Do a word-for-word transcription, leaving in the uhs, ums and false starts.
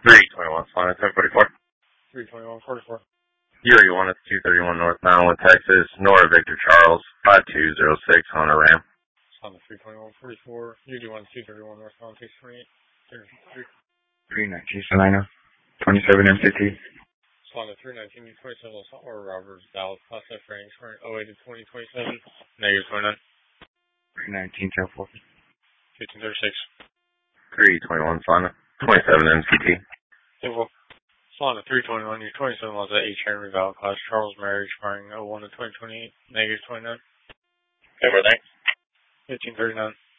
three twenty-one, Solana ten forty-four. three twenty-one forty-four. Yuri one at two thirty-one North Mountain, Texas. Nora Victor Charles, five two zero six, Honda Ram. Solana three twenty-one forty-four. U D one two thirty-one North Mountain, six twenty-eight. three nineteen Salina, twenty-seven M C T. Solana three nineteen twenty-seven or Roberts, Dallas, Class F ratings for oh eight to twenty twenty-seven, negative twenty-nine. three nineteen ten forty. fifteen thirty-six. three twenty-one Solana, twenty-seven M C T. Simple. Solana three twenty-one, your twenty-seven was at H. Henry Valid Class, Charles Mary, expiring oh one to twenty twenty-eight, negative twenty-nine. Okay, well, thanks. fifteen thirty-nine.